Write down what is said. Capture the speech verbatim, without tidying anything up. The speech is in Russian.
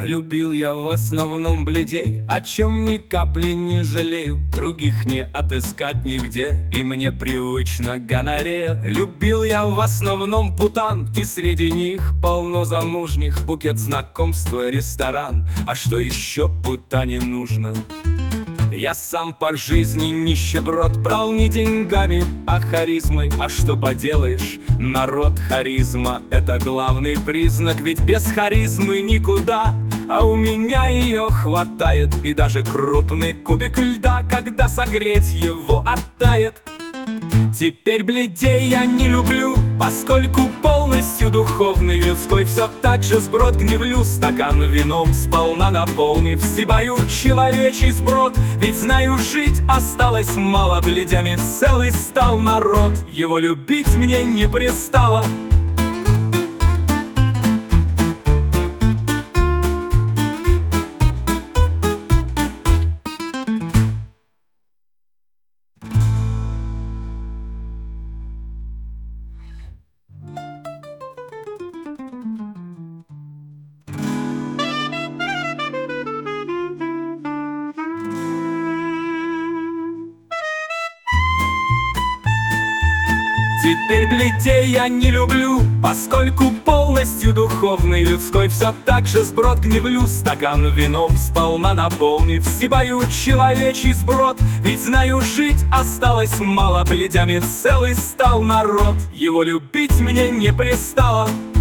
Любил я в основном бледей, о чем ни капли не жалею. Других не отыскать нигде, и мне привычно гонорея. Любил я в основном путан, и среди них полно замужних. Букет знакомства, ресторан, а что еще путане нужно? Я сам по жизни нищеброд, брал не деньгами, а харизмой. А что поделаешь, народ, харизма — это главный признак. Ведь без харизмы никуда, а у меня ее хватает. И даже крупный кубик льда, когда согреть его, оттает. Теперь бледей я не люблю, поскольку полностью духовный, людской. Все так же сброд гневлю, стакан вином сполна наполнив. Сибаю человечий сброд, ведь знаю, жить осталось мало. Бледями целый стал народ, его любить мне не пристало. Теперь бледей я не люблю, поскольку полностью духовный, людской. Все так же сброд гневлю, стакан вином сполна наполнив. Сибаю человечий сброд, ведь знаю, жить осталось мало. Бледями целый стал народ, его любить мне не пристало.